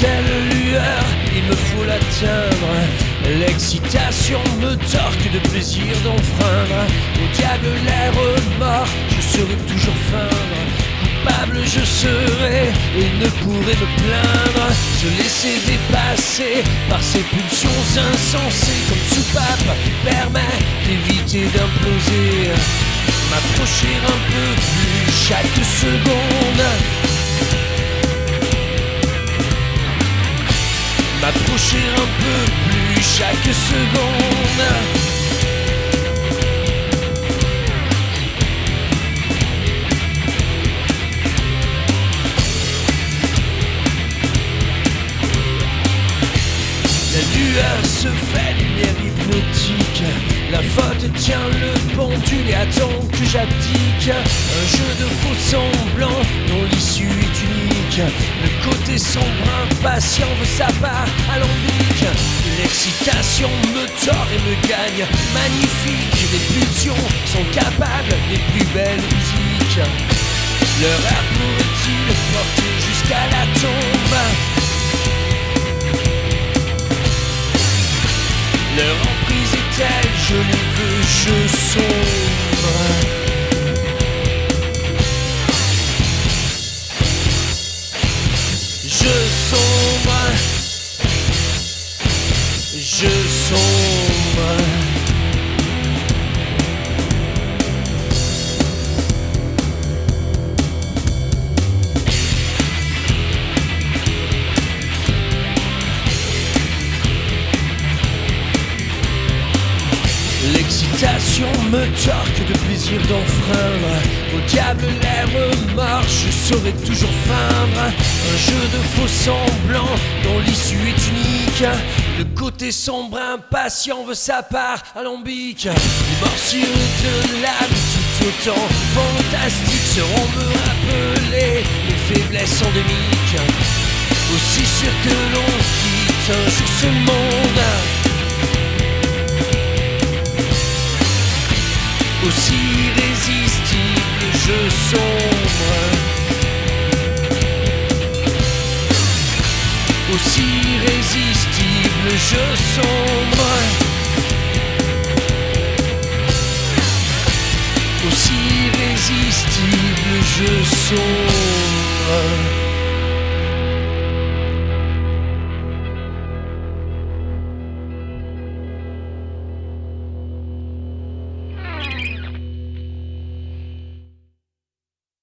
telle lueur, il me faut l'atteindre. L'excitation me torque de plaisir d'enfreindre. Au diable les remords, je serai toujours feindre. Coupable je serai et ne pourrai me plaindre. Se laisser dépasser par ces pulsions insensées comme soupape permet d'éviter d'imploser. M'approcher un peu plus chaque seconde. M'approcher un peu plus chaque seconde. La lueur se fait lumière hypnotique. La faute tient le pendule et attend que j'abdique. Un jeu de faux semblants dont l'issue est unique. Le côté sombre impatient veut sa part alambique. L'excitation me tord et me gagne. Magnifique, les pulsions sont capables des plus belles musiques. Leur art pourrait-il porter jusqu'à la tombe? Leur emprise est telle, je les veux, je sombre. Je sombre. Je sombre. L'excitation me torque de plaisir d'enfreindre. Au diable les remords, je saurai toujours feindre. Un jeu de faux semblants dont l'issue est unique. Le côté sombre impatient veut sa part alambique. Les morsures de l'âme tout autant fantastiques seront me rappeler les faiblesses endémiques. Aussi sûr que l'on quitte un jour ce monde, aussi irrésistible je sombre. Aussi irrésistible je sombre. Aussi irrésistible je sombre.